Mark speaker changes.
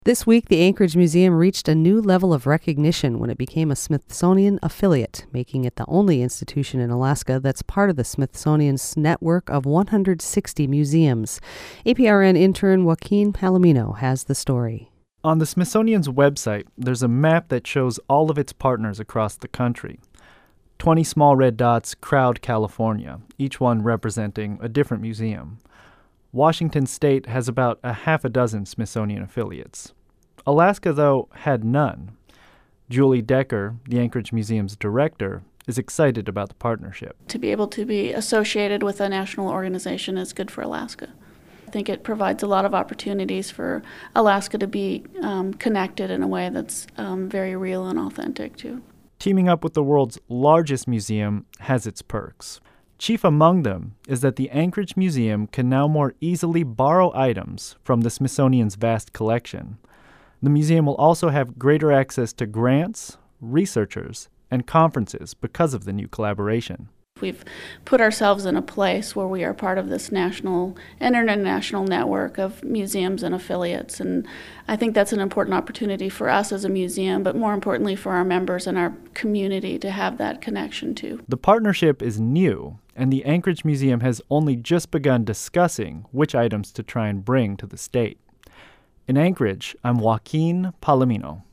Speaker 1: This week, the Anchorage Museum reached a new level of recognition when it became a Smithsonian affiliate, making it the only institution in Alaska that's part of the Smithsonian's network of 160 museums. APRN intern Joaquin Palomino has the story.
Speaker 2: On the Smithsonian's website, there's a map that shows all of its partners across the country. 20 small red dots crowd California, each one representing a different museum. Washington State has about a half a dozen Smithsonian affiliates. Alaska, though, had none. Julie Decker, the Anchorage Museum's director, is excited about the partnership.
Speaker 3: To be able to be associated with a national organization is good for Alaska. I think it provides a lot of opportunities for Alaska to be connected in a way that's very real and authentic, too.
Speaker 2: Teaming up with the world's largest museum has its perks. Chief among them is that the Anchorage Museum can now more easily borrow items from the Smithsonian's vast collection. The museum will also have greater access to grants, researchers, and conferences because of the new collaboration.
Speaker 3: We've put ourselves in a place where we are part of this national and international network of museums and affiliates, and I think that's an important opportunity for us as a museum, but more importantly for our members and our community to have that connection too.
Speaker 2: The partnership is new, and the Anchorage Museum has only just begun discussing which items to try and bring to the state. In Anchorage, I'm Joaquin Palomino.